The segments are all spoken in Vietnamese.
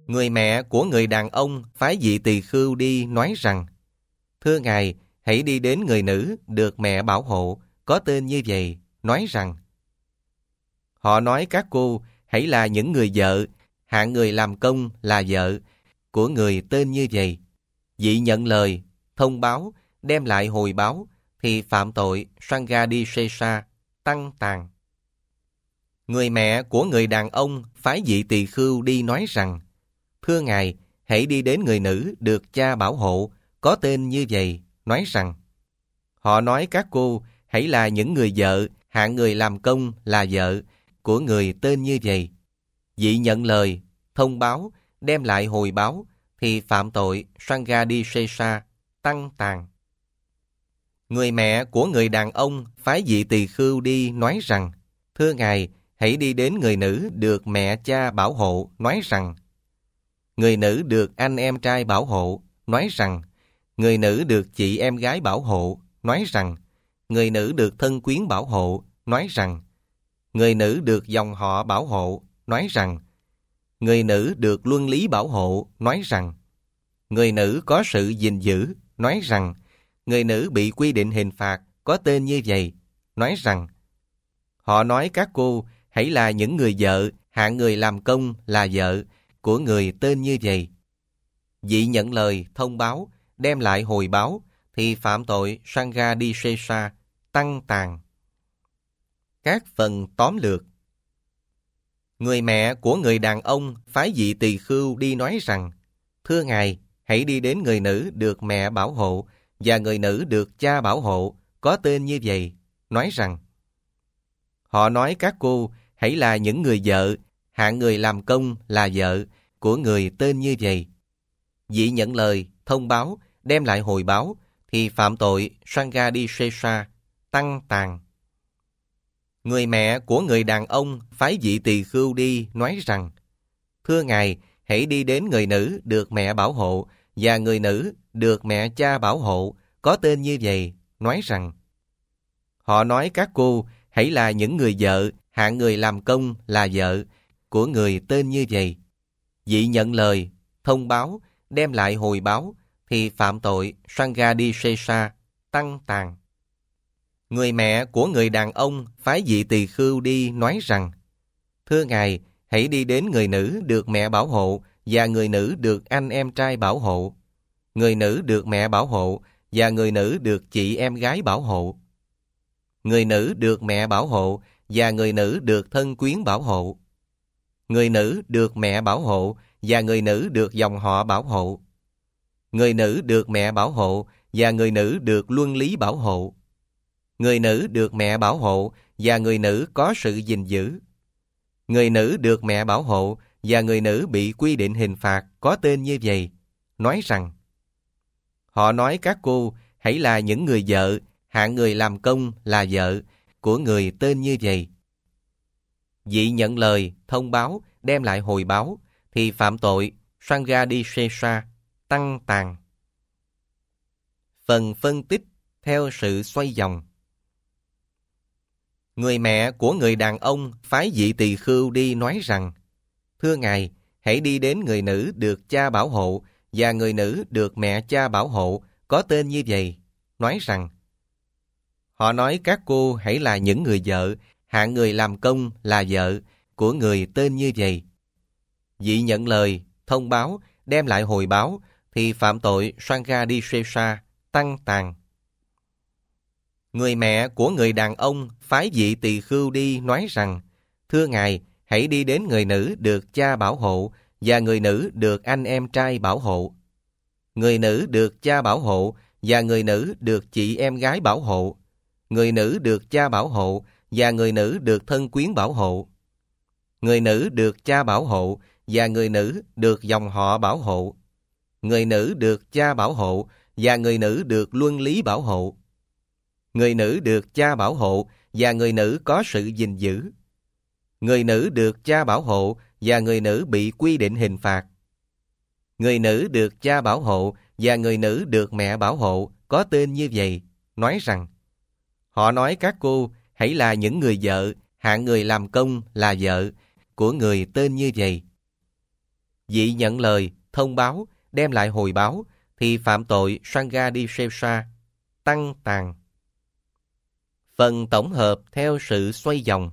Người mẹ của người đàn ông phái vị tỳ khưu đi nói rằng: Thưa Ngài, hãy đi đến người nữ được mẹ bảo hộ, có tên như vậy, nói rằng: Họ nói các cô hãy là những người vợ, hạng người làm công là vợ của người tên như vậy. Vị nhận lời, thông báo, đem lại hồi báo, thì phạm tội Sanghadisesa, tăng tàn. Người mẹ của người đàn ông phái vị tỳ khưu đi nói rằng: Thưa Ngài, hãy đi đến người nữ được cha bảo hộ, có tên như vậy, nói rằng: Họ nói các cô hãy là những người vợ, hạng người làm công là vợ của người tên như vậy. Vị nhận lời, thông báo, đem lại hồi báo, thì phạm tội Sanghadisesa, tăng tàn. Người mẹ của người đàn ông phái vị tỳ khưu đi nói rằng: Thưa Ngài, hãy đi đến người nữ được mẹ cha bảo hộ, nói rằng: Người nữ được anh em trai bảo hộ, nói rằng: Người nữ được chị em gái bảo hộ, nói rằng: Người nữ được thân quyến bảo hộ, nói rằng: Người nữ được dòng họ bảo hộ, nói rằng: Người nữ được luân lý bảo hộ, nói rằng: Người nữ có sự gìn giữ, nói rằng: Người nữ bị quy định hình phạt, có tên như vậy, nói rằng: Họ nói các cô hãy là những người vợ, hạng người làm công là vợ của người tên như vậy. Vị nhận lời, thông báo, đem lại hồi báo, thì phạm tội Sanghadisesa, tăng tàn. Các phần tóm lược. Người mẹ của người đàn ông phái vị tỳ khưu đi nói rằng: Thưa Ngài, hãy đi đến người nữ được mẹ bảo hộ và người nữ được cha bảo hộ, có tên như vậy, nói rằng: Họ nói các cô hãy là những người vợ, hạng người làm công là vợ của người tên như vậy. Vị nhận lời, thông báo, đem lại hồi báo, thì phạm tội Sanghadisesa, tăng tàn. Người mẹ của người đàn ông phái vị tỳ khưu đi nói rằng: Thưa Ngài, hãy đi đến người nữ được mẹ bảo hộ và người nữ được mẹ cha bảo hộ, có tên như vậy, nói rằng: Họ nói các cô hãy là những người vợ, hạng người làm công là vợ của người tên như vậy. Vị nhận lời, thông báo, đem lại hồi báo, thì phạm tội Sanghadisesa, tăng tàn. Người mẹ của người đàn ông phái vị tỳ khưu đi nói rằng: Thưa Ngài, hãy đi đến người nữ được mẹ bảo hộ và người nữ được anh em trai bảo hộ. Người nữ được mẹ bảo hộ và người nữ được chị em gái bảo hộ. Người nữ được mẹ bảo hộ và người nữ được thân quyến bảo hộ. Người nữ được mẹ bảo hộ và người nữ được dòng họ bảo hộ. Người nữ được mẹ bảo hộ và người nữ được luân lý bảo hộ. Người nữ được mẹ bảo hộ và người nữ có sự gìn giữ. Người nữ được mẹ bảo hộ và người nữ bị quy định hình phạt, có tên như vậy, nói rằng: Họ nói các cô hãy là những người vợ, hạng người làm công là vợ của người tên như vậy. Vị nhận lời, thông báo, đem lại hồi báo, thì phạm tội Sanghadisesa, tăng tàn. Phần phân tích theo sự xoay vòng. Người mẹ của người đàn ông phái vị tỳ khưu đi nói rằng: Thưa Ngài, hãy đi đến người nữ được cha bảo hộ và người nữ được mẹ cha bảo hộ, có tên như vậy, nói rằng: Họ nói các cô hãy là những người vợ, hạng người làm công là vợ của người tên như vậy. Vị nhận lời, thông báo, đem lại hồi báo, thì phạm tội Sanghadisesa, tăng tàn. Người mẹ của người đàn ông phái vị tỳ khưu đi nói rằng: Thưa Ngài, hãy đi đến người nữ được cha bảo hộ và người nữ được anh em trai bảo hộ. Người nữ được cha bảo hộ và người nữ được chị em gái bảo hộ. Người nữ được cha bảo hộ và người nữ được thân quyến bảo hộ. Người nữ được cha bảo hộ và người nữ được dòng họ bảo hộ. Người nữ được cha bảo hộ và người nữ được luân lý bảo hộ. Người nữ được cha bảo hộ và người nữ có sự gìn giữ. Người nữ được cha bảo hộ và người nữ bị quy định hình phạt. Người nữ được cha bảo hộ và người nữ được mẹ bảo hộ, có tên như vậy, nói rằng: Họ nói các cô hãy là những người vợ, hạng người làm công là vợ của người tên như vậy. Vị nhận lời, thông báo, đem lại hồi báo, thì phạm tội Sanghadishesha, tăng tàn. Phần tổng hợp theo sự xoay vòng.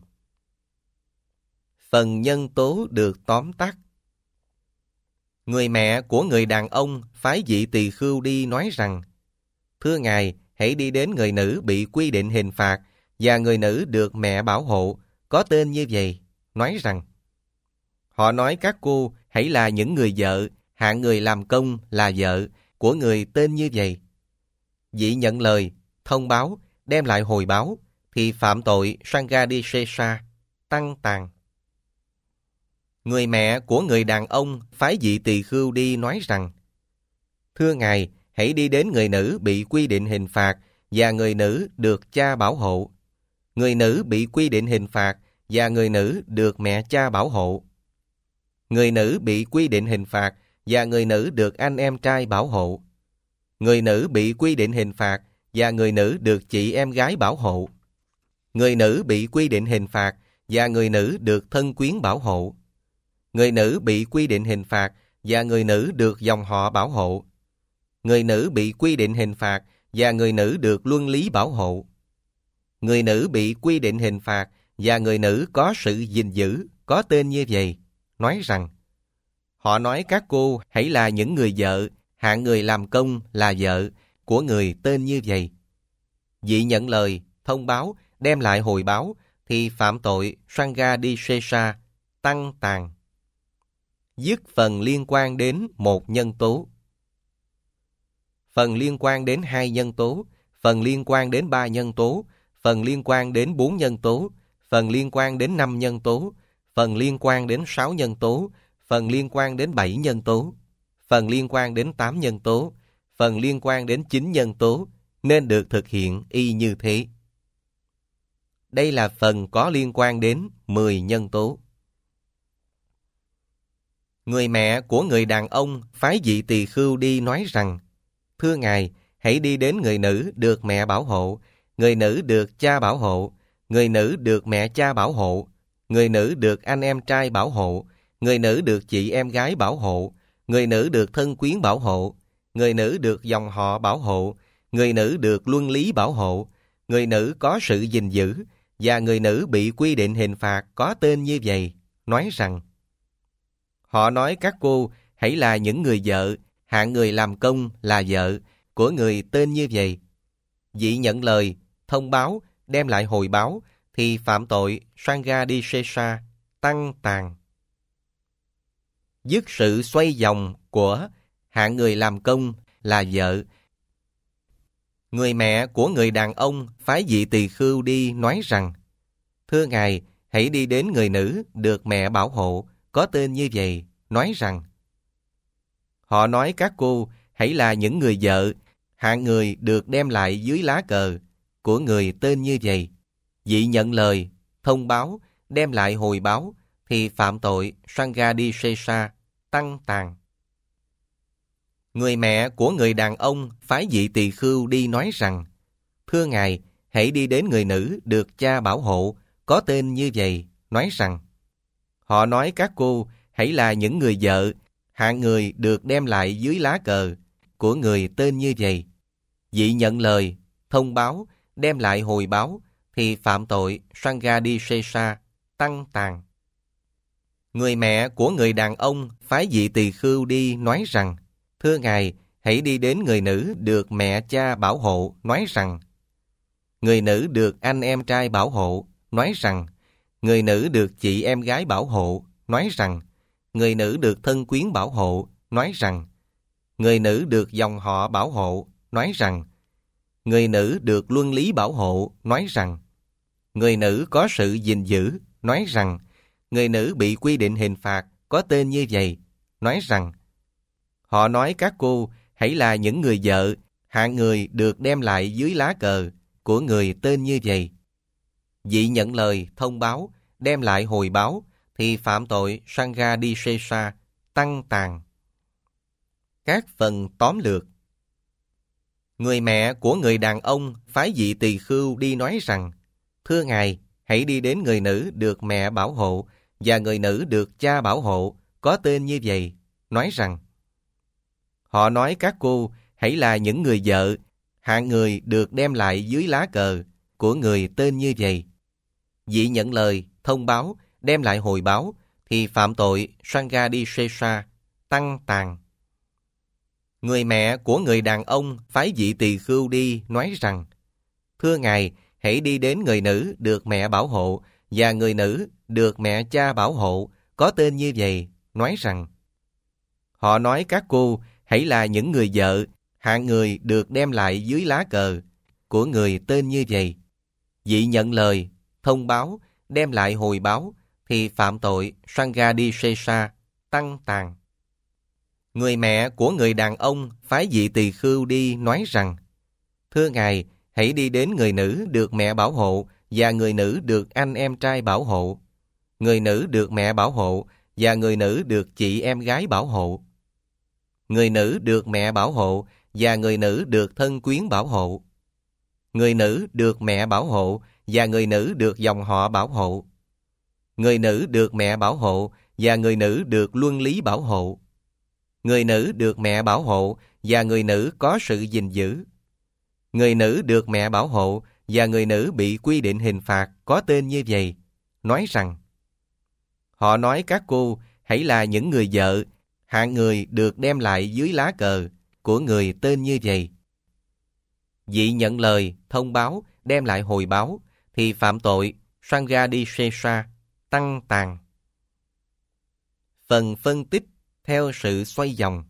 Phần nhân tố được tóm tắt. Người mẹ của người đàn ông phái vị tỳ khưu đi nói rằng: Thưa Ngài, hãy đi đến người nữ bị quy định hình phạt và người nữ được mẹ bảo hộ, có tên như vậy, nói rằng: Họ nói các cô hãy là những người vợ, hạng người làm công là vợ của người tên như vậy. Vị nhận lời, thông báo, đem lại hồi báo, thì phạm tội Sanghadishesha, tăng tàn. Người mẹ của người đàn ông phái vị tỳ khưu đi nói rằng: Thưa Ngài, hãy đi đến người nữ bị quy định hình phạt và người nữ được cha bảo hộ. Người nữ bị quy định hình phạt và người nữ được mẹ cha bảo hộ. Người nữ bị quy định hình phạt và người nữ được anh em trai bảo hộ. Người nữ bị quy định hình phạt và người nữ được chị em gái bảo hộ. Người nữ bị quy định hình phạt và người nữ được thân quyến bảo hộ. Người nữ bị quy định hình phạt và người nữ được dòng họ bảo hộ. Người nữ bị quy định hình phạt và người nữ được luân lý bảo hộ. Người nữ bị quy định hình phạt và người nữ có sự gìn giữ, có tên như vậy, nói rằng: Họ nói các cô hãy là những người vợ, hạng người làm công là vợ của người tên như vậy. Vị nhận lời, thông báo, đem lại hồi báo, thì phạm tội Sanghadishesha, tăng tàn. Dứt phần liên quan đến một nhân tố. Phần liên quan đến 2 nhân tố, phần liên quan đến 3 nhân tố, phần liên quan đến 4 nhân tố, phần liên quan đến 5 nhân tố, phần liên quan đến 6 nhân tố, phần liên quan đến 7 nhân tố, phần liên quan đến 8 nhân tố, phần liên quan đến 9 nhân tố, nên được thực hiện y như thế. Đây là phần có liên quan đến 10 nhân tố. Người mẹ của người đàn ông phái vị tỳ khưu đi nói rằng: Thưa Ngài, hãy đi đến người nữ được mẹ bảo hộ, người nữ được cha bảo hộ, người nữ được mẹ cha bảo hộ, người nữ được anh em trai bảo hộ, người nữ được chị em gái bảo hộ, người nữ được thân quyến bảo hộ, người nữ được dòng họ bảo hộ, người nữ được luân lý bảo hộ, người nữ có sự gìn giữ, và người nữ bị quy định hình phạt có tên như vậy, nói rằng: Họ nói các cô hãy là những người vợ, hạng người làm công là vợ của người tên như vậy. Vị nhận lời, thông báo, đem lại hồi báo, thì phạm tội Sanghadishesha, tăng tàn. Dứt sự xoay vòng của hạng người làm công là vợ. Người mẹ của người đàn ông phái vị tỳ khưu đi nói rằng: Thưa Ngài, hãy đi đến người nữ được mẹ bảo hộ, có tên như vậy, nói rằng: Họ nói các cô hãy là những người vợ, hạng người được đem lại dưới lá cờ của người tên như vậy. Vị nhận lời, thông báo, đem lại hồi báo, thì phạm tội Sanghadishesha, tăng tàn. Người mẹ của người đàn ông phái vị tỳ khưu đi nói rằng: Thưa Ngài, hãy đi đến người nữ được cha bảo hộ, có tên như vậy, nói rằng: Họ nói các cô hãy là những người vợ, hạng người được đem lại dưới lá cờ của người tên như vậy. Vị nhận lời, thông báo, đem lại hồi báo, thì phạm tội Sanghadishesha, tăng tàn. Người mẹ của người đàn ông phái vị tỳ khưu đi nói rằng: Thưa Ngài, hãy đi đến người nữ được mẹ cha bảo hộ, nói rằng: Người nữ được anh em trai bảo hộ, nói rằng: Người nữ được chị em gái bảo hộ, nói rằng: Người nữ được thân quyến bảo hộ, nói rằng: Người nữ được dòng họ bảo hộ, nói rằng: Người nữ được luân lý bảo hộ, nói rằng: Người nữ có sự gìn giữ, nói rằng: Người nữ bị quy định hình phạt có tên như vậy, nói rằng: Họ nói các cô hãy là những người vợ, hạng người được đem lại dưới lá cờ của người tên như vậy. Vị nhận lời, thông báo, đem lại hồi báo, thì phạm tội Sanghadishesha, tăng tàn. Các phần tóm lược. Người mẹ của người đàn ông phái vị tỳ khưu đi nói rằng: Thưa Ngài, hãy đi đến người nữ được mẹ bảo hộ và người nữ được cha bảo hộ, có tên như vậy, nói rằng: Họ nói các cô hãy là những người vợ, hạng người được đem lại dưới lá cờ của người tên như vậy. Vị nhận lời, thông báo, đem lại hồi báo, thì phạm tội Sanghadisesa, tăng tàn. Người mẹ của người đàn ông phái vị tỳ khưu đi nói rằng: Thưa Ngài, hãy đi đến người nữ được mẹ bảo hộ và người nữ được mẹ cha bảo hộ, có tên như vậy, nói rằng: Họ nói các cô hãy là những người vợ, hạng người được đem lại dưới lá cờ của người tên như vậy. Vị nhận lời, thông báo, đem lại hồi báo, thì phạm tội Sanghadisesa, tăng tàn. Người mẹ của người đàn ông phái vị tỳ khưu đi nói rằng: Thưa Ngài, hãy đi đến người nữ được mẹ bảo hộ và người nữ được anh em trai bảo hộ, người nữ được mẹ bảo hộ và người nữ được chị em gái bảo hộ, người nữ được mẹ bảo hộ và người nữ được thân quyến bảo hộ, người nữ được mẹ bảo hộ và người nữ được dòng họ bảo hộ, người nữ được mẹ bảo hộ và người nữ được luân lý bảo hộ, người nữ được mẹ bảo hộ và người nữ có sự gìn giữ, người nữ được mẹ bảo hộ và người nữ bị quy định hình phạt có tên như vậy, nói rằng: Họ nói các cô hãy là những người vợ, hạng người được đem lại dưới lá cờ của người tên như vậy. Vị nhận lời, thông báo, đem lại hồi báo, thì phạm tội Sanghadisesa, tăng tàn. Phần phân tích theo sự xoay vòng.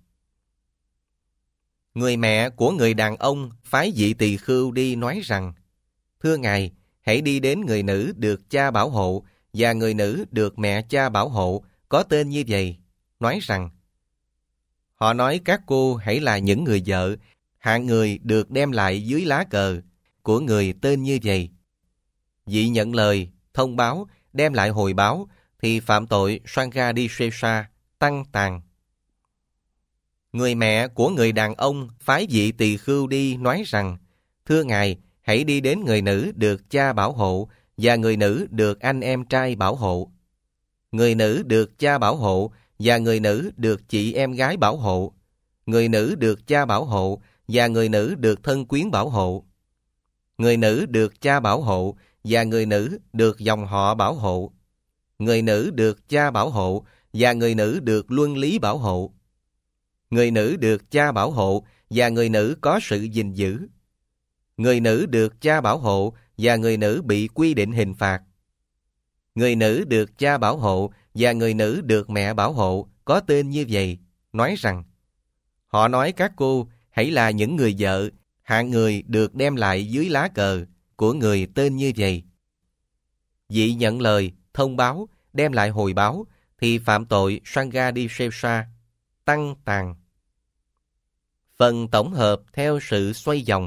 Người mẹ của người đàn ông phái vị tỳ khưu đi nói rằng: Thưa Ngài, hãy đi đến người nữ được cha bảo hộ và người nữ được mẹ cha bảo hộ, có tên như vậy, nói rằng: Họ nói các cô hãy là những người vợ, hạng người được đem lại dưới lá cờ của người tên như vậy. Vị nhận lời, thông báo, đem lại hồi báo, thì phạm tội Sanghadisesa, tăng tàn. Người mẹ của người đàn ông phái vị tỳ khưu đi nói rằng: Thưa Ngài, hãy đi đến người nữ được cha bảo hộ và người nữ được anh em trai bảo hộ, người nữ được cha bảo hộ và người nữ được chị em gái bảo hộ, người nữ được cha bảo hộ và người nữ được thân quyến bảo hộ, người nữ được cha bảo hộ và người nữ được dòng họ bảo hộ, người nữ được cha bảo hộ và người nữ được luân lý bảo hộ, người nữ được cha bảo hộ và người nữ có sự gìn giữ, người nữ được cha bảo hộ và người nữ bị quy định hình phạt, người nữ được cha bảo hộ và người nữ được mẹ bảo hộ, có tên như vậy, nói rằng: Họ nói các cô hãy là những người vợ, hạng người được đem lại dưới lá cờ của người tên như vậy. Vị nhận lời, thông báo, đem lại hồi báo, thì phạm tội Sanghadisesa, tăng tàn. Phần tổng hợp theo sự xoay vòng.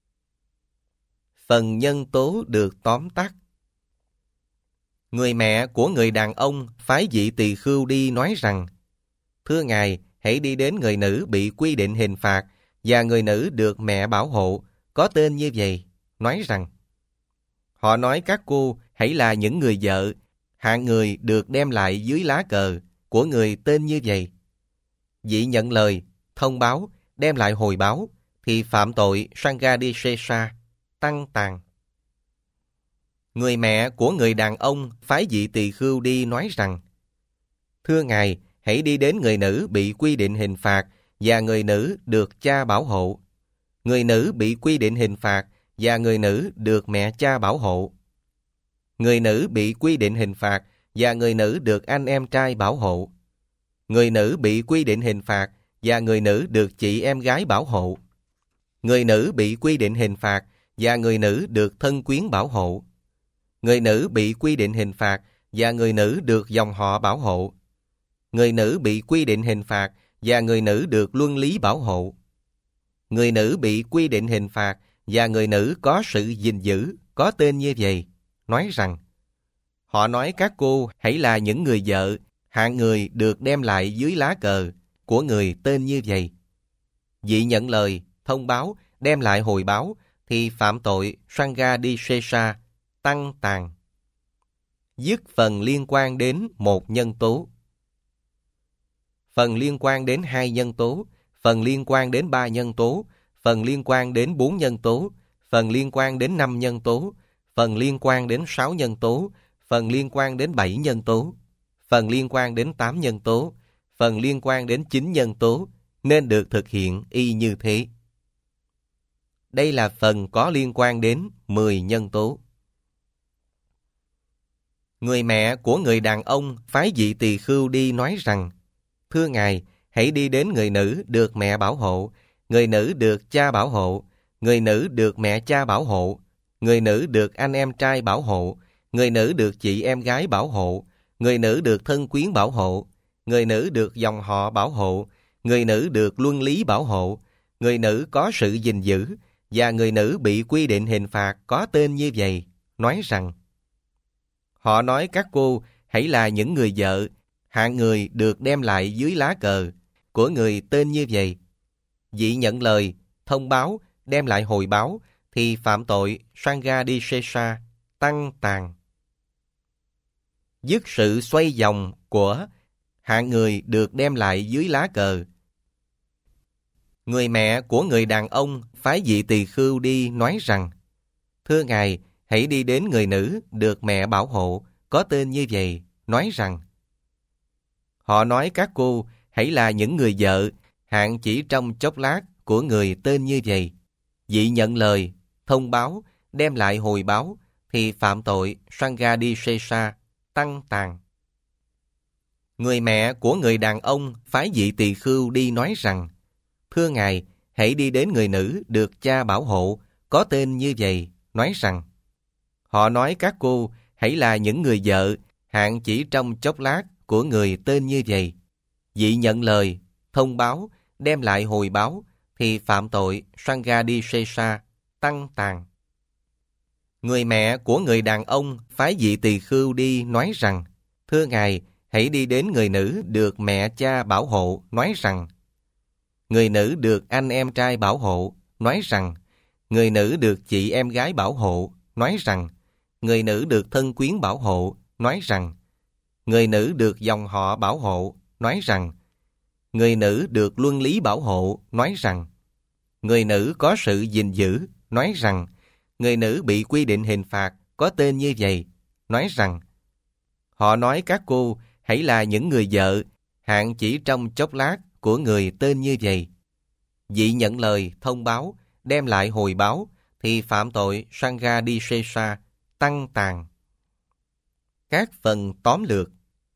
Phần nhân tố được tóm tắt. Người mẹ của người đàn ông phái vị tỳ khưu đi nói rằng: Thưa Ngài, hãy đi đến người nữ bị quy định hình phạt và người nữ được mẹ bảo hộ, có tên như vậy, nói rằng: Họ nói các cô hãy là những người vợ, hạng người được đem lại dưới lá cờ của người tên như vậy. Vị nhận lời, thông báo, đem lại hồi báo, thì phạm tội Sanghadisesa, tăng tàn. Người mẹ của người đàn ông phái vị tỳ khưu đi nói rằng: Thưa Ngài, hãy đi đến người nữ bị quy định hình phạt và người nữ được cha bảo hộ, người nữ bị quy định hình phạt và người nữ được mẹ cha bảo hộ, người nữ bị quy định hình phạt và người nữ được anh em trai bảo hộ, người nữ bị quy định hình phạt và người nữ được chị em gái bảo hộ, người nữ bị quy định hình phạt và người nữ được thân quyến bảo hộ, người nữ bị quy định hình phạt và người nữ được dòng họ bảo hộ, người nữ bị quy định hình phạt và người nữ được luân lý bảo hộ, người nữ bị quy định hình phạt và người nữ có sự gìn giữ, có tên như vậy, nói rằng: Họ nói các cô hãy là những người vợ, hạng người được đem lại dưới lá cờ của người tên như vậy. Vị nhận lời, thông báo, đem lại hồi báo, thì phạm tội Sanghadisesa, tăng tàn. Dứt phần liên quan đến một nhân tố. phần liên quan đến 2 nhân tố, phần liên quan đến 3 nhân tố, phần liên quan đến 4 nhân tố, phần liên quan đến 5 nhân tố, phần liên quan đến 6 nhân tố, phần liên quan đến 7 nhân tố, phần liên quan đến 8 nhân tố, phần liên quan đến 9 nhân tố, nên được thực hiện y như thế. Đây là phần có liên quan đến 10 nhân tố. Người mẹ của người đàn ông phái vị tỳ khưu đi nói rằng: Thưa Ngài, hãy đi đến người nữ được mẹ bảo hộ, người nữ được cha bảo hộ, người nữ được mẹ cha bảo hộ, người nữ được anh em trai bảo hộ, người nữ được chị em gái bảo hộ, người nữ được thân quyến bảo hộ, người nữ được dòng họ bảo hộ, người nữ được luân lý bảo hộ, người nữ có sự gìn giữ, và người nữ bị quy định hình phạt có tên như vậy, nói rằng: Họ nói các cô hãy là những người vợ, hạng người được đem lại dưới lá cờ của người tên như vậy. Vị nhận lời, thông báo, đem lại hồi báo, thì phạm tội Sanghadishesa, tăng tàn. Dứt sự xoay vòng của hạng người được đem lại dưới lá cờ. Người mẹ của người đàn ông phái vị tỳ khưu đi nói rằng: Thưa Ngài, hãy đi đến người nữ được mẹ bảo hộ, có tên như vậy, nói rằng: Họ nói các cô hãy là những người vợ, hạng chỉ trong chốc lát của người tên như vậy. Vị nhận lời, thông báo, đem lại hồi báo, thì phạm tội Sanghadishesa, tăng tàn. Người mẹ của người đàn ông phái vị tỳ khưu đi nói rằng: Thưa Ngài, hãy đi đến người nữ được cha bảo hộ, có tên như vậy, nói rằng: Họ nói các cô hãy là những người vợ, hạng chỉ trong chốc lát của người tên như vậy. Vị nhận lời, thông báo, đem lại hồi báo, thì phạm tội Sanghadishesa, tăng tàn. Người mẹ của người đàn ông phái vị tỳ khưu đi nói rằng: Thưa Ngài, hãy đi đến người nữ được mẹ cha bảo hộ, nói rằng: Người nữ được anh em trai bảo hộ, nói rằng: Người nữ được chị em gái bảo hộ, nói rằng: Người nữ được thân quyến bảo hộ, nói rằng: Người nữ được dòng họ bảo hộ, nói rằng: Người nữ được luân lý bảo hộ, nói rằng: Người nữ có sự gìn giữ, nói rằng: Người nữ bị quy định hình phạt có tên như vậy, nói rằng: Họ nói các cô hãy là những người vợ, hạng chỉ trong chốc lát của người tên như vậy. Vị nhận lời, thông báo, đem lại hồi báo, thì phạm tội Sanghadishesa, tăng tàn. Các phần tóm lược.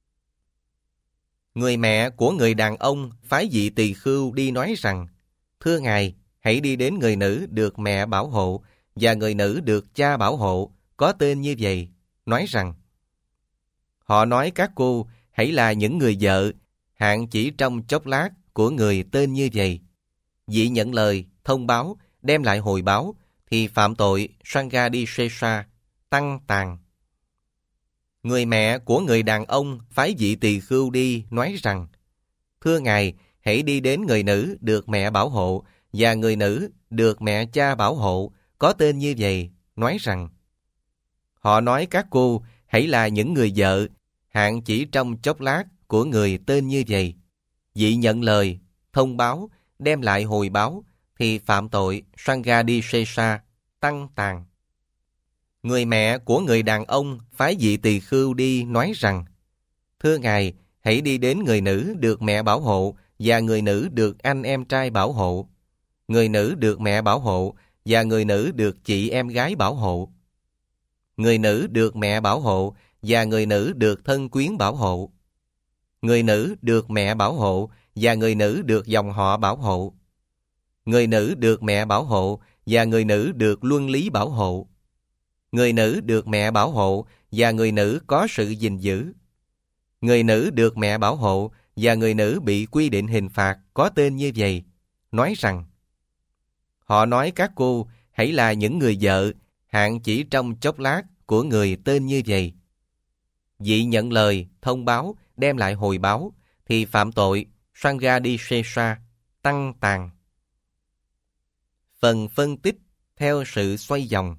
Người mẹ của người đàn ông phái vị tỳ khưu đi nói rằng: Thưa Ngài, hãy đi đến người nữ được mẹ bảo hộ, và người nữ được cha bảo hộ, có tên như vậy, nói rằng: Họ nói các cô hãy là những người vợ, hạng chỉ trong chốc lát của người tên như vậy. Vị nhận lời, thông báo, đem lại hồi báo, thì phạm tội Sanghadishesa, tăng tàn. Người mẹ của người đàn ông phái vị tỳ khưu đi nói rằng: Thưa Ngài, hãy đi đến người nữ được mẹ bảo hộ, và người nữ được mẹ cha bảo hộ, có tên như vậy, nói rằng: Họ nói các cô hãy là những người vợ, hạng chỉ trong chốc lát của người tên như vậy. Vị nhận lời, thông báo, đem lại hồi báo, thì phạm tội Sanghadishesa, tăng tàn. Người mẹ của người đàn ông phái vị tỳ khưu đi nói rằng: Thưa Ngài, hãy đi đến người nữ được mẹ bảo hộ, và người nữ được anh em trai bảo hộ, người nữ được mẹ bảo hộ, và người nữ được chị em gái bảo hộ, người nữ được mẹ bảo hộ, và người nữ được thân quyến bảo hộ, người nữ được mẹ bảo hộ, và người nữ được dòng họ bảo hộ, người nữ được mẹ bảo hộ, và người nữ được luân lý bảo hộ, người nữ được mẹ bảo hộ, và người nữ có sự gìn giữ, người nữ được mẹ bảo hộ, và người nữ bị quy định hình phạt có tên như vậy, nói rằng: Họ nói các cô hãy là những người vợ, hạng chỉ trong chốc lát của người tên như vậy. Vị nhận lời, thông báo, đem lại hồi báo, thì phạm tội Sanghadishesa, tăng tàn. Phần phân tích theo sự xoay vòng.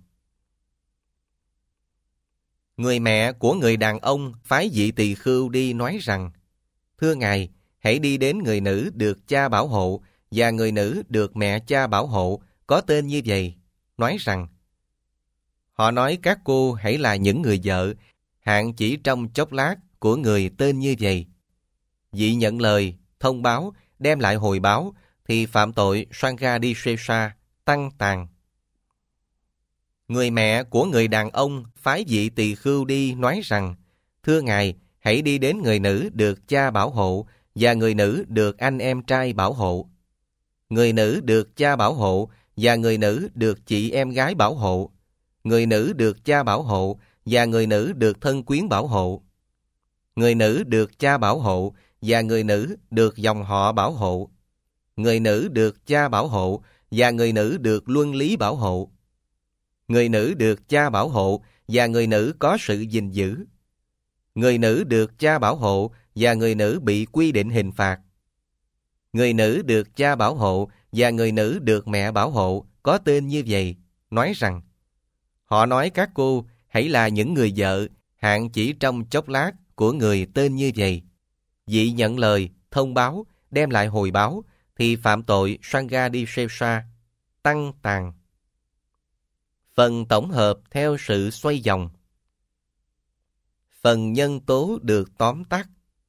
Người mẹ của người đàn ông phái vị tỳ khưu đi nói rằng: Thưa Ngài, hãy đi đến người nữ được cha bảo hộ và người nữ được mẹ cha bảo hộ có tên như vậy, nói rằng: Họ nói các cô hãy là những người vợ, hạn chỉ trong chốc lát của người tên như vậy. Vị nhận lời, thông báo, đem lại hồi báo, thì phạm tội Sanghadisesa, tăng tàn. Người mẹ của người đàn ông phái vị tỳ khưu đi nói rằng: Thưa ngài, hãy đi đến người nữ được cha bảo hộ và người nữ được anh em trai bảo hộ. Người nữ được cha bảo hộ và người nữ được chị em gái bảo hộ. Người nữ được cha bảo hộ và người nữ được thân quyến bảo hộ. Người nữ được cha bảo hộ và người nữ được dòng họ bảo hộ. Người nữ được cha bảo hộ và người nữ được luân lý bảo hộ. Người nữ được cha bảo hộ và người nữ có sự gìn giữ. Người nữ được cha bảo hộ và người nữ bị quy định hình phạt. Người nữ được cha bảo hộ và người nữ được mẹ bảo hộ có tên như vậy, nói rằng: Họ nói các cô hãy là những người vợ, hạn chỉ trong chốc lát của người tên như vậy. Vị nhận lời, thông báo, đem lại hồi báo, thì phạm tội Sanghadisesa, tăng tàn. Phần tổng hợp theo sự xoay vòng. Phần nhân tố được tóm tắt.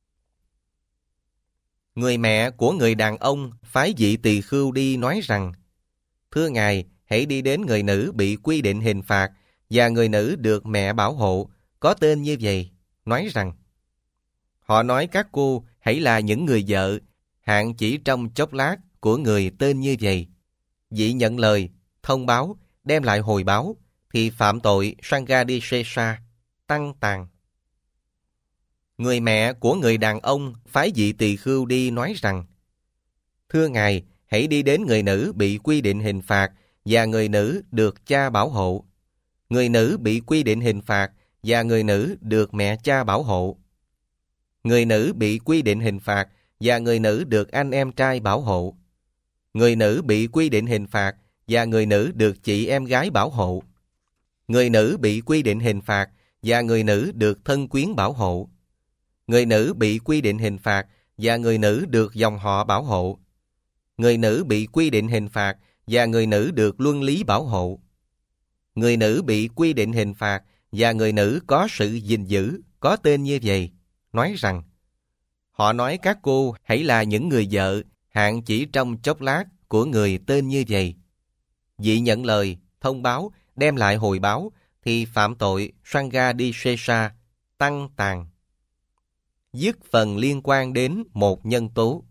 Người mẹ của người đàn ông phái vị tỳ khưu đi nói rằng: Thưa ngài, hãy đi đến người nữ bị quy định hình phạt và người nữ được mẹ bảo hộ có tên như vậy, nói rằng: Họ nói các cô hãy là những người vợ, hạn chỉ trong chốc lát của người tên như vậy. Vị nhận lời, thông báo, đem lại hồi báo, thì phạm tội Sanghadisesa, tăng tàn. Người mẹ của người đàn ông phái vị tỳ khưu đi nói rằng: Thưa ngài, hãy đi đến người nữ bị quy định hình phạt và người nữ được cha bảo hộ. Người nữ bị quy định hình phạt và người nữ được mẹ cha bảo hộ. Người nữ bị quy định hình phạt và người nữ được anh em trai bảo hộ. Người nữ bị quy định hình phạt và người nữ được chị em gái bảo hộ. Người nữ bị quy định hình phạt và người nữ được thân quyến bảo hộ. Người nữ bị quy định hình phạt và người nữ được dòng họ bảo hộ. Người nữ bị quy định hình phạt và người nữ được luân lý bảo hộ. Người nữ bị quy định hình phạt và người nữ có sự gìn giữ có tên như vậy, nói rằng: Họ nói các cô hãy là những người vợ, hạn chỉ trong chốc lát của người tên như vậy. Vị nhận lời, thông báo, đem lại hồi báo, thì phạm tội Sanghadisesa, tăng tàn. Dứt phần liên quan đến một nhân tố.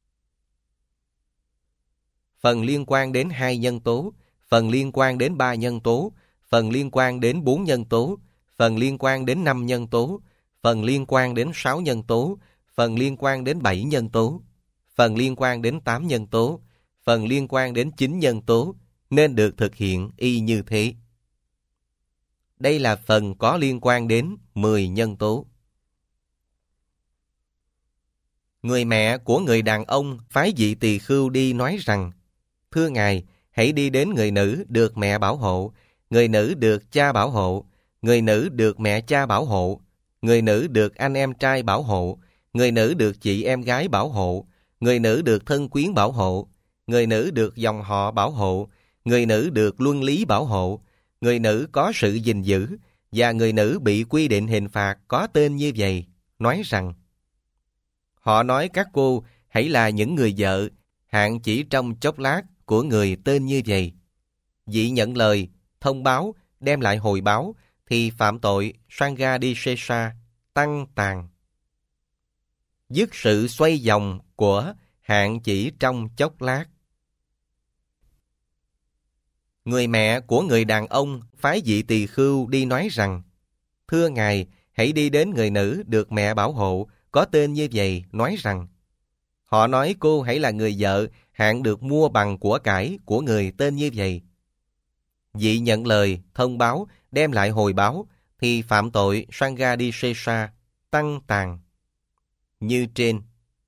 Phần liên quan đến hai nhân tố, phần liên quan đến ba nhân tố, phần liên quan đến 4 nhân tố, phần liên quan đến 5 nhân tố, phần liên quan đến 6 nhân tố, phần liên quan đến 7 nhân tố, phần liên quan đến 8 nhân tố, phần liên quan đến 9 nhân tố, nên được thực hiện y như thế. Đây là phần có liên quan đến 10 nhân tố. Người mẹ của người đàn ông phái vị tỳ khưu đi nói rằng: Thưa ngài, hãy đi đến người nữ được mẹ bảo hộ, người nữ được cha bảo hộ, người nữ được mẹ cha bảo hộ, người nữ được anh em trai bảo hộ, người nữ được chị em gái bảo hộ, người nữ được thân quyến bảo hộ, người nữ được dòng họ bảo hộ, người nữ được luân lý bảo hộ, người nữ có sự gìn giữ, và người nữ bị quy định hình phạt có tên như vậy, nói rằng: Họ nói các cô hãy là những người vợ, hạn chỉ trong chốc lát của người tên như vậy. Vị nhận lời, thông báo, đem lại hồi báo, thì phạm tội Sanghadisesa, tăng tàn. Dứt sự xoay vòng của hạn chỉ trong chốc lát. Người mẹ của người đàn ông phái vị tỳ khưu đi nói rằng: Thưa ngài, hãy đi đến người nữ được mẹ bảo hộ có tên như vậy, nói rằng: Họ nói cô hãy là người vợ, hạn được mua bằng của cải của người tên như vậy. Vị nhận lời, thông báo, đem lại hồi báo, thì phạm tội Sanghadisesa, tăng tàn. Như trên.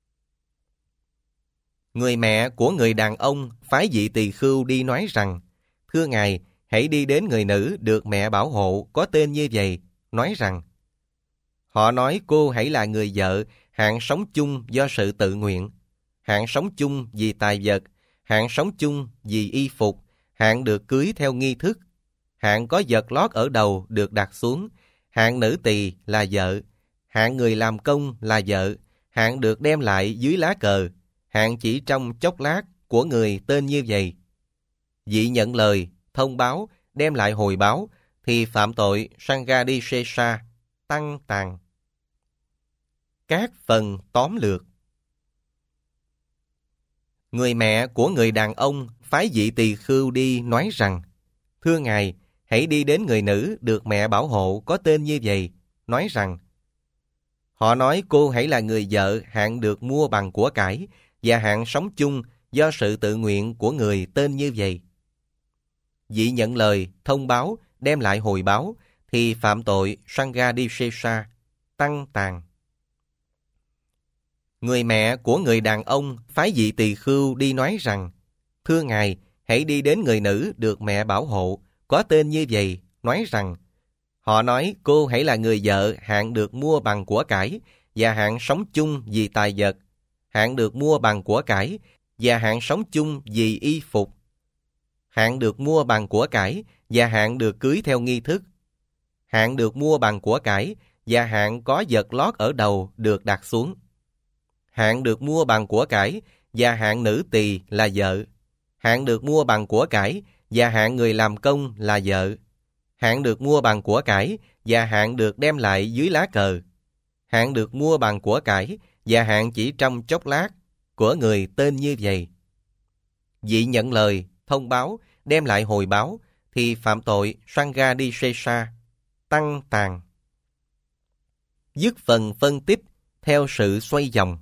Người mẹ của người đàn ông phái vị tỳ khưu đi nói rằng: Thưa ngài, hãy đi đến người nữ được mẹ bảo hộ có tên như vậy, nói rằng: Họ nói cô hãy là người vợ, hạng sống chung do sự tự nguyện, hạng sống chung vì tài vật, hạng sống chung vì y phục, hạng được cưới theo nghi thức, hạng có vật lót ở đầu được đặt xuống, hạng nữ tỳ là vợ, hạng người làm công là vợ, hạng được đem lại dưới lá cờ, hạng chỉ trong chốc lát của người tên như vậy. Vị nhận lời, thông báo, đem lại hồi báo, thì phạm tội Sanghadisesa, tăng tàn. Các phần tóm lược. Người mẹ của người đàn ông phái vị tỳ khưu đi nói rằng: Thưa ngài, hãy đi đến người nữ được mẹ bảo hộ có tên như vậy, nói rằng: Họ nói cô hãy là người vợ hạng được mua bằng của cải và hạng sống chung do sự tự nguyện của người tên như vậy. Vị nhận lời, thông báo, đem lại hồi báo, thì phạm tội Sanghadisesa, tăng tàn. Người mẹ của người đàn ông phái vị tỳ khưu đi nói rằng: Thưa ngài, hãy đi đến người nữ được mẹ bảo hộ có tên như vậy, nói rằng: Họ nói cô hãy là người vợ hạng được mua bằng của cải và hạng sống chung vì tài vật, hạng được mua bằng của cải và hạng sống chung vì y phục, hạng được mua bằng của cải và hạng được cưới theo nghi thức, hạng được mua bằng của cải và hạng có vật lót ở đầu được đặt xuống, hạng được mua bằng của cải và hạng nữ tỳ là vợ, hạng được mua bằng của cải và hạng người làm công là vợ, hạng được mua bằng của cải và hạng được đem lại dưới lá cờ, hạng được mua bằng của cải và hạng chỉ trong chốc lát của người tên như vậy. Vị nhận lời, thông báo, đem lại hồi báo, thì phạm tội Sanghadisesa, tăng tàn. Dứt phần phân tích theo sự xoay vòng.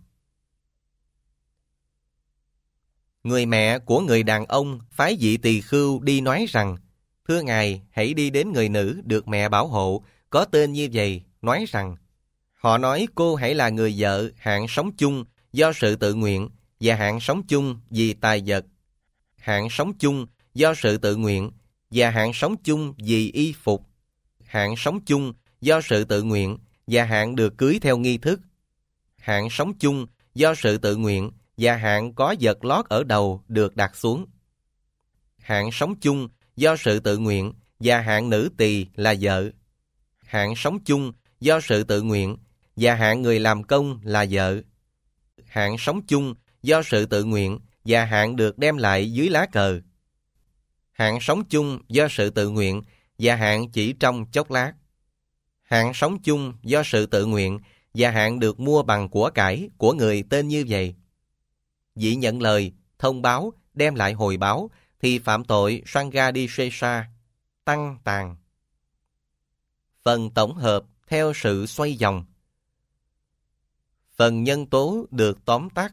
Người mẹ của người đàn ông phái vị tỳ khưu đi nói rằng: Thưa ngài, hãy đi đến người nữ được mẹ bảo hộ có tên như vậy, nói rằng: Họ nói cô hãy là người vợ hạng sống chung do sự tự nguyện và hạng sống chung vì tài vật, hạng sống chung do sự tự nguyện và hạng sống chung vì y phục, hạng sống chung do sự tự nguyện và hạng được cưới theo nghi thức, hạng sống chung do sự tự nguyện và hạng có vật lót ở đầu được đặt xuống, hạng sống chung do sự tự nguyện và hạng nữ tỳ là vợ, hạng sống chung do sự tự nguyện và hạng người làm công là vợ, hạng sống chung do sự tự nguyện và hạng được đem lại dưới lá cờ, hạng sống chung do sự tự nguyện và hạng chỉ trong chốc lát, hạng sống chung do sự tự nguyện và hạng được mua bằng của cải của người tên như vậy. Vị nhận lời, thông báo, đem lại hồi báo, thì phạm tội Sanghadisesa, tăng tàn. Phần tổng hợp theo sự xoay vòng. Phần nhân tố được tóm tắt.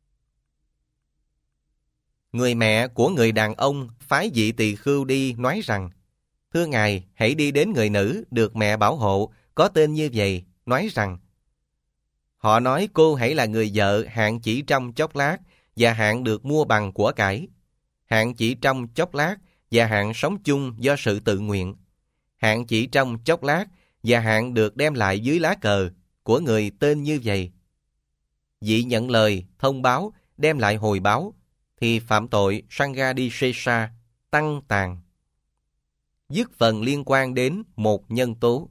Người mẹ của người đàn ông phái vị tỳ khưu đi nói rằng: Thưa ngài, hãy đi đến người nữ được mẹ bảo hộ có tên như vậy, nói rằng: Họ nói cô hãy là người vợ hạng chỉ trong chốc lát và hạng được mua bằng của cải, hạng chỉ trong chốc lát và hạng sống chung do sự tự nguyện, hạng chỉ trong chốc lát và hạng được đem lại dưới lá cờ của người tên như vậy. Vị nhận lời, thông báo, đem lại hồi báo, thì phạm tội Sanghadisesa, tăng tàn. Dứt phần liên quan đến một nhân tố.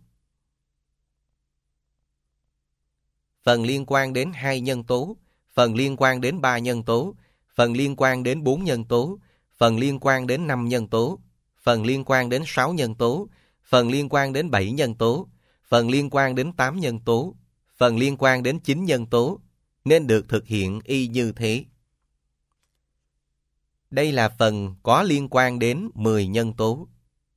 Phần liên quan đến 2 nhân tố, phần liên quan đến 3 nhân tố, phần liên quan đến 4 nhân tố, phần liên quan đến 5 nhân tố, phần liên quan đến 6 nhân tố, phần liên quan đến 7 nhân tố, phần liên quan đến 8 nhân tố, phần liên quan đến 9 nhân tố, nên được thực hiện y như thế. Đây là phần có liên quan đến 10 nhân tố.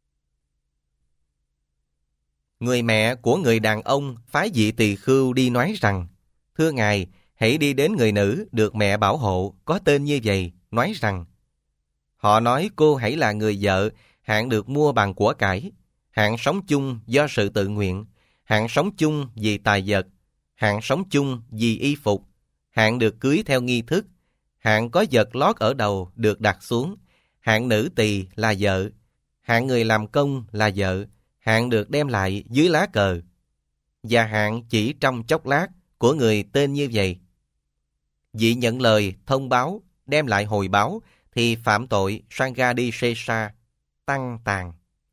Người mẹ của người đàn ông phái vị tỳ khưu đi nói rằng: Thưa ngài, hãy đi đến người nữ được mẹ bảo hộ có tên như vậy, nói rằng: Họ nói cô hãy là người vợ hạng được mua bằng của cải, hạng sống chung do sự tự nguyện, hạng sống chung vì tài vật, hạng sống chung vì y phục, hạng được cưới theo nghi thức, hạng có vật lót ở đầu được đặt xuống, hạng nữ tỳ là vợ, hạng người làm công là vợ, hạng được đem lại dưới lá cờ. và hạn chỉ trong chốc lát của người tên như vậy. Vị nhận lời, thông báo, đem lại hồi báo thì phạm tội Sanghadisesa, tăng tàn.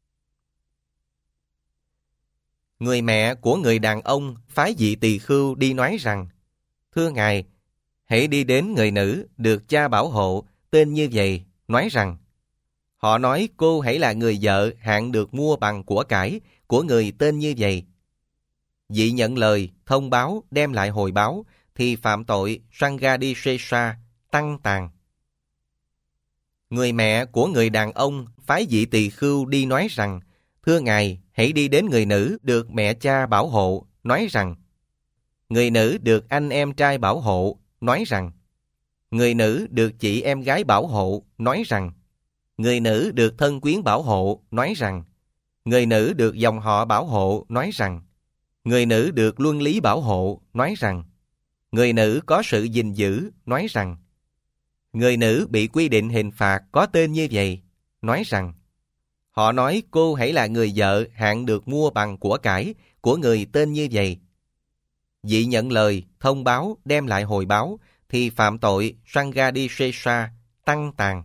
Người mẹ của người đàn ông phái vị tỳ khưu đi nói rằng: Thưa Ngài, hãy đi đến người nữ được cha bảo hộ tên như vậy, nói rằng: Họ nói cô hãy là người vợ hạn được mua bằng của cải của người tên như vậy. Vị nhận lời, thông báo, đem lại hồi báo thì phạm tội Sanghadisesa, tăng tàn. Người mẹ của người đàn ông phái vị tỳ khưu đi nói rằng: Thưa Ngài, hãy đi đến người nữ được mẹ cha bảo hộ, nói rằng: Người nữ được anh em trai bảo hộ, nói rằng: Người nữ được chị em gái bảo hộ, nói rằng: Người nữ được thân quyến bảo hộ, nói rằng: Người nữ được dòng họ bảo hộ, nói rằng: Người nữ được luân lý bảo hộ, nói rằng: Người nữ có sự gìn giữ, nói rằng: Người nữ bị quy định hình phạt có tên như vậy, nói rằng: Họ nói cô hãy là người vợ hạn được mua bằng của cải của người tên như vậy. Vị nhận lời, thông báo, đem lại hồi báo thì phạm tội Sanghadisesa, tăng tàn.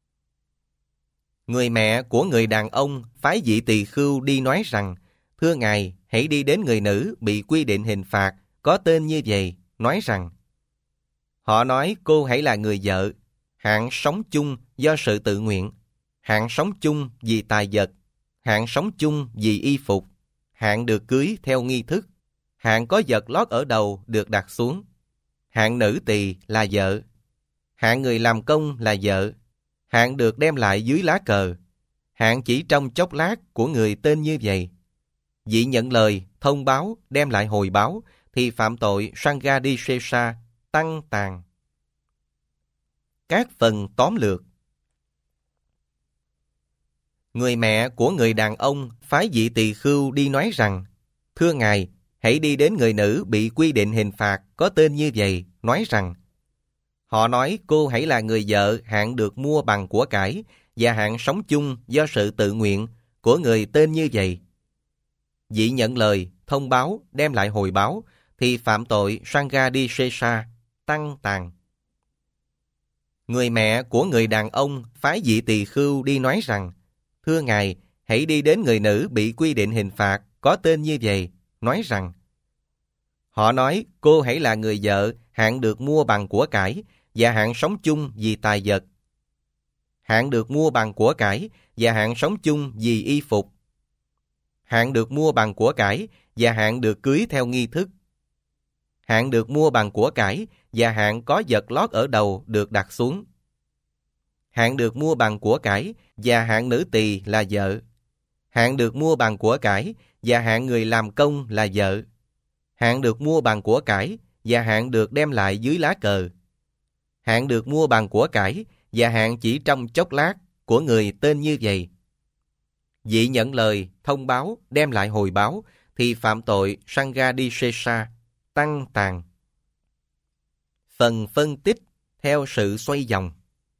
Người mẹ của người đàn ông phái vị tỳ khưu đi nói rằng: Thưa Ngài, hãy đi đến người nữ bị quy định hình phạt có tên như vậy, nói rằng: Họ nói cô hãy là người vợ hạn sống chung do sự tự nguyện, hạn sống chung vì tài vật, hạn sống chung vì y phục, hạn được cưới theo nghi thức, hạn có vật lót ở đầu được đặt xuống, hạn nữ tỳ là vợ, hạn người làm công là vợ, hạn được đem lại dưới lá cờ, hạn chỉ trong chốc lát của người tên như vậy. Vị nhận lời, thông báo, đem lại hồi báo thì phạm tội Sanghadisesa, tăng tàn. Các phần tóm lược. Người mẹ của người đàn ông phái vị tỳ khưu đi nói rằng: Thưa Ngài, hãy đi đến người nữ bị quy định hình phạt có tên như vậy, nói rằng: Họ nói cô hãy là người vợ hạn được mua bằng của cải và hạn sống chung do sự tự nguyện của người tên như vậy. Vị nhận lời, thông báo, đem lại hồi báo thì phạm tội Sanghadisesa, tăng tàn. Người mẹ của người đàn ông phái vị tỳ khưu đi nói rằng: Thưa Ngài, hãy đi đến người nữ bị quy định hình phạt có tên như vậy, nói rằng: Họ nói cô hãy là người vợ hạn được mua bằng của cải và hạn sống chung vì tài vật, hạn được mua bằng của cải và hạn sống chung vì y phục, hạn được mua bằng của cải và hạn được cưới theo nghi thức, hạn được mua bằng của cải và hạn có vật lót ở đầu được đặt xuống, hạn được mua bằng của cải và hạn nữ tỳ là vợ, hạn được mua bằng của cải và hạn người làm công là vợ, hạn được mua bằng của cải và hạn được đem lại dưới lá cờ, hạn được mua bằng của cải và hạn chỉ trong chốc lát của người tên như vậy. Vị nhận lời, thông báo, đem lại hồi báo thì phạm tội Sanghadisesa, tăng tàn. Phần phân tích theo sự xoay vòng.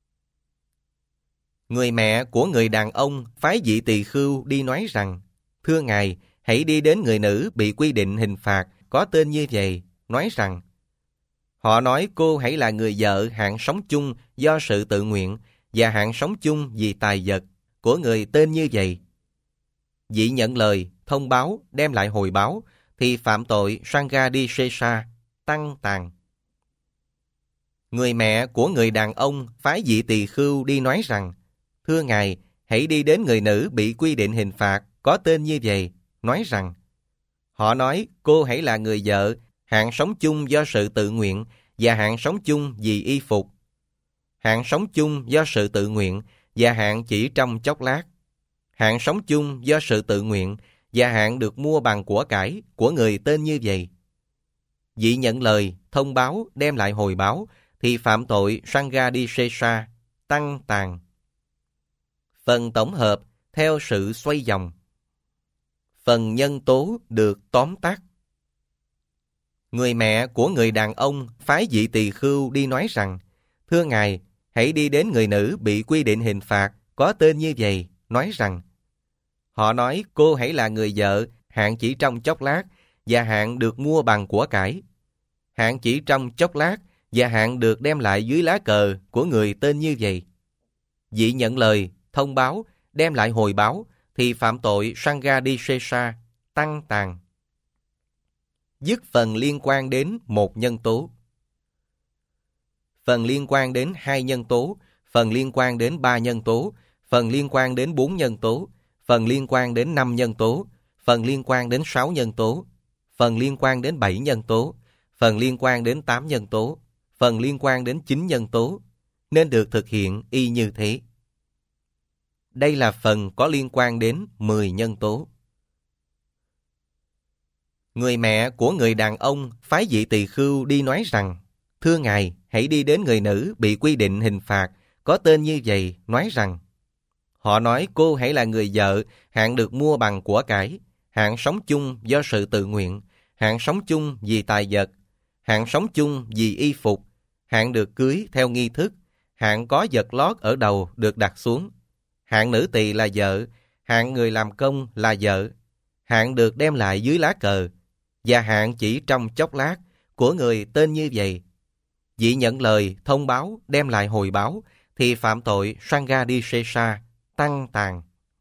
Người mẹ của người đàn ông phái vị tỳ khưu đi nói rằng: Thưa Ngài, hãy đi đến người nữ bị quy định hình phạt có tên như vậy, nói rằng: Họ nói cô hãy là người vợ hạn sống chung do sự tự nguyện và hạn sống chung vì tài vật của người tên như vậy. Vị nhận lời, thông báo, đem lại hồi báo thì phạm tội Sanghadisesa, tăng tàn. Người mẹ của người đàn ông phái vị tỳ khưu đi nói rằng: Thưa Ngài, hãy đi đến người nữ bị quy định hình phạt có tên như vậy, nói rằng: Họ nói cô hãy là người vợ hạn sống chung do sự tự nguyện và hạn sống chung vì y phục, hạn sống chung do sự tự nguyện và hạn chỉ trong chốc lát, hạn sống chung do sự tự nguyện và hạn được mua bằng của cải của người tên như vậy. Vị nhận lời, thông báo, đem lại hồi báo thì phạm tội Sanghadisesa, tăng tàn. Phần tổng hợp theo sự xoay vòng. Phần nhân tố được tóm tắt. Người mẹ của người đàn ông phái vị tỳ khưu đi nói rằng: Thưa Ngài, hãy đi đến người nữ bị quy định hình phạt có tên như vậy, nói rằng: Họ nói cô hãy là người vợ hạn chỉ trong chốc lát và hạng được mua bằng của cải. Hạng chỉ trong chốc lát và hạng được đem lại dưới lá cờ của người tên như vậy. Vị nhận lời, thông báo, đem lại hồi báo thì phạm tội Sanghadisesa, tăng tàn. Dứt phần liên quan đến một nhân tố. Phần liên quan đến hai nhân tố, phần liên quan đến ba nhân tố, phần liên quan đến 4 nhân tố, phần liên quan đến 5 nhân tố, phần liên quan đến 6 nhân tố, phần liên quan đến 7 nhân tố, phần liên quan đến 8 nhân tố, phần liên quan đến 9 nhân tố, nên được thực hiện y như thế. Đây là phần có liên quan đến 10 nhân tố. Người mẹ của người đàn ông phái vị tỳ khưu đi nói rằng, thưa ngài, hãy đi đến người nữ bị quy định hình phạt có tên như vậy, nói rằng, họ nói cô hãy là người vợ, hạng được mua bằng của cải, hạng sống chung do sự tự nguyện, hạng sống chung vì tài vật, hạng sống chung vì y phục, hạng được cưới theo nghi thức, hạng có vật lót ở đầu được đặt xuống, hạng nữ tỳ là vợ, hạng người làm công là vợ, hạng được đem lại dưới lá cờ, và hạng chỉ trong chốc lát của người tên như vậy. Vị nhận lời, thông báo, đem lại hồi báo thì phạm tội Sanghadisesa, tăng tàn.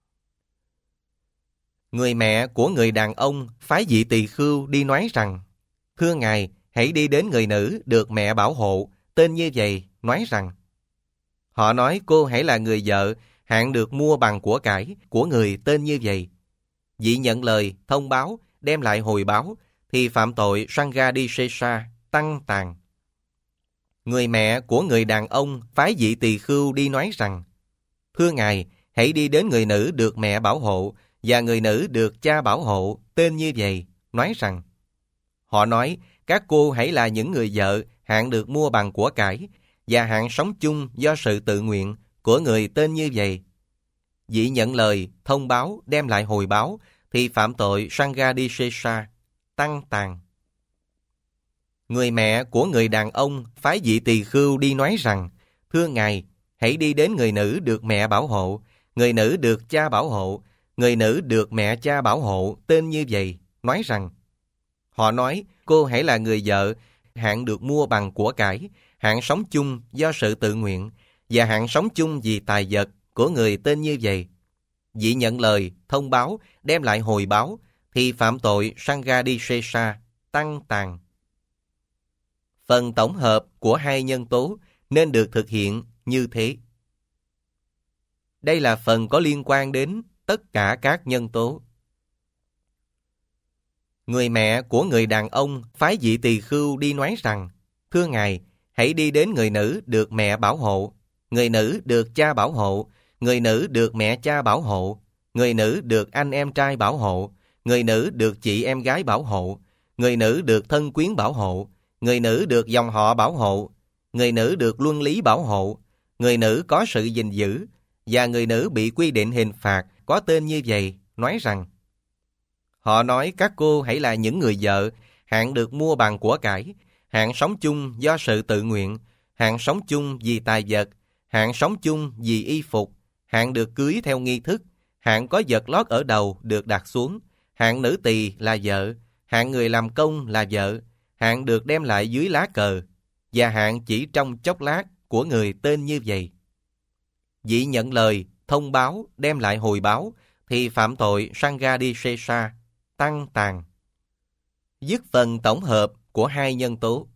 Người mẹ của người đàn ông phái vị tỳ khưu đi nói rằng, thưa ngài, hãy đi đến người nữ được mẹ bảo hộ tên như vậy, nói rằng, họ nói cô hãy là người vợ, hạng được mua bằng của cải của người tên như vậy. Vị nhận lời, thông báo, đem lại hồi báo thì phạm tội Sanghadisesa, tăng tàn. Người mẹ của người đàn ông phái vị tỳ khưu đi nói rằng, thưa ngài, hãy đi đến người nữ được mẹ bảo hộ và người nữ được cha bảo hộ tên như vậy, nói rằng, họ nói các cô hãy là những người vợ, hạng được mua bằng của cải và hạng sống chung do sự tự nguyện của người tên như vậy. Vị nhận lời, thông báo, đem lại hồi báo thì phạm tội Sanghadisesa, tăng tàn. Người mẹ của người đàn ông phái vị tỳ khưu đi nói rằng, thưa ngài, hãy đi đến người nữ được mẹ bảo hộ, người nữ được cha bảo hộ, người nữ được mẹ cha bảo hộ tên như vậy, nói rằng, họ nói cô hãy là người vợ, hạng được mua bằng của cải, hạng sống chung do sự tự nguyện và hạng sống chung vì tài vật của người tên như vậy. Vị nhận lời, thông báo, đem lại hồi báo thì phạm tội Sanghadisesa, tăng tàn. Phần tổng hợp của hai nhân tố nên được thực hiện như thế. Đây là phần có liên quan đến tất cả các nhân tố. Người mẹ của người đàn ông phái vị tỳ khưu đi nói rằng, thưa ngài, hãy đi đến người nữ được mẹ bảo hộ, người nữ được cha bảo hộ, người nữ được mẹ cha bảo hộ, người nữ được anh em trai bảo hộ, người nữ được chị em gái bảo hộ, người nữ được thân quyến bảo hộ, người nữ được dòng họ bảo hộ, người nữ được luân lý bảo hộ, người nữ có sự gìn giữ, và người nữ bị quy định hình phạt có tên như vậy, nói rằng, họ nói các cô hãy là những người vợ, hạng được mua bằng của cải, hạng sống chung do sự tự nguyện, hạng sống chung vì tài vật, hạng sống chung vì y phục, hạng được cưới theo nghi thức, hạng có vật lót ở đầu được đặt xuống, hạng nữ tỳ là vợ, hạng người làm công là vợ, hạng được đem lại dưới lá cờ, và hạng chỉ trong chốc lát của người tên như vậy. Vị nhận lời, thông báo, đem lại hồi báo thì phạm tội Sanghadisesa, tăng tàn. Dứt phần tổng hợp của hai nhân tố.